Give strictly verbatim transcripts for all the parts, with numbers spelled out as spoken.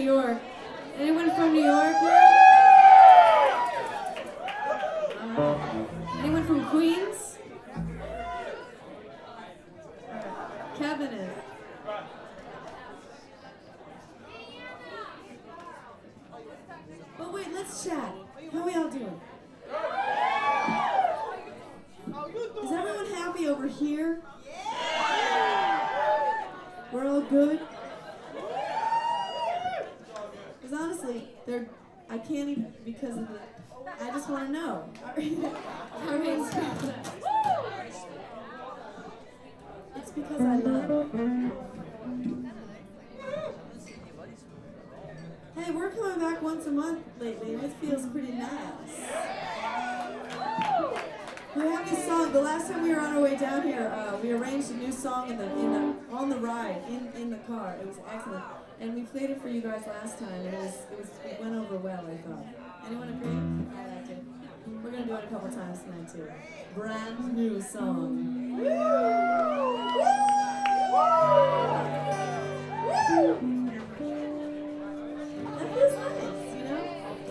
York. Anyone from New York here? Uh, anyone from Queens? Kevin is. But wait, let's chat. How are we all doing? Is everyone happy over here? We're all good? Because honestly, they're, I can't even, because of the, I just want to know. Everyone's It's because I love it. Hey, we're coming back once a month lately, and it feels pretty nice. We have this song. The last time we were on our way down here, uh, we arranged a new song in the, in the on the ride in, in the car. It was excellent, and we played it for you guys last time, and it was it was it went over well. I thought. Anyone agree? I liked it. We're gonna do it a couple times tonight too. Brand new song. Woo! Woo! That feels nice, you know.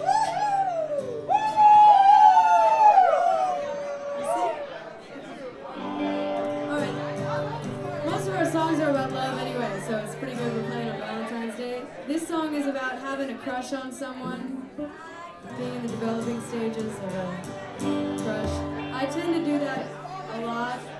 Songs are about love anyway, so it's pretty good we're playing on Valentine's Day. This song is about having a crush on someone, being in the developing stages of a crush. I tend to do that a lot.